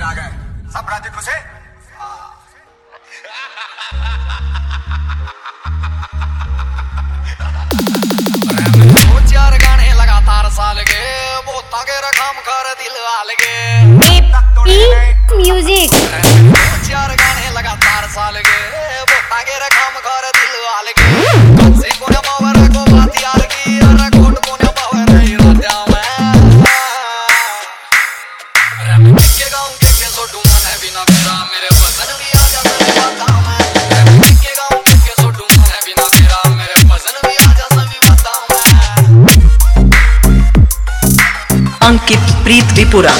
आ गए, सब राजी खुशे। दो चार गाने लगातार साल के वो ताके रकम कर दिल वाल के म्यूजिक। दो चार गाने लगातार साल के वो ताके रकम कर दिल वाल के कौन को न पावर को बात यार की और कोट को न पावर नहीं रहता मैं के गाँव के सोटू मन बिना तेरा मेरे पसंद भी आ जाता है बता मैं के गाँव के सोटू मन बिना तेरा मेरे पसंद भी आ जाता है बता मैं अंकित प्रीत विपुरा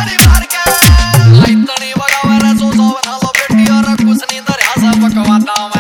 कुछ नहीं दरिया सब पकवाता